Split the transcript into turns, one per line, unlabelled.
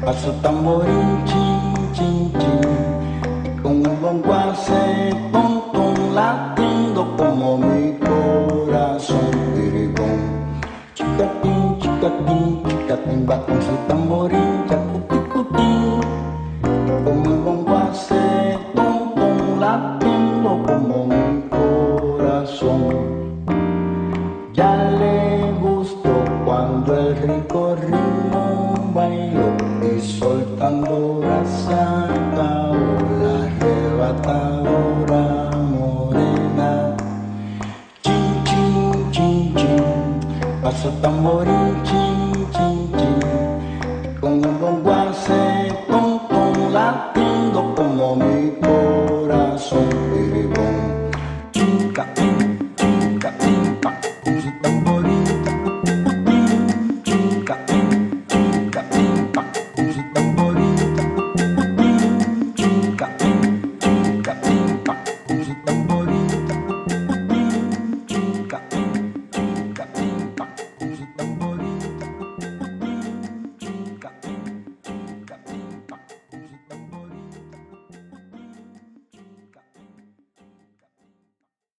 Paso tamborín, chin, chin, chin, y con un bongo hace ton, ton, latiendo como mi corazón. Dirigón, chicatín, chicatín, chicatín, va con su tamborín, chacuticutín, con un bongo hace ton, ton, latiendo como mi corazón. Ya le gustó cuando el rico ritmo bailó y soltando brasa acabó la arrebatadora morena. Chin, chin, chin, chin, paso tamborín,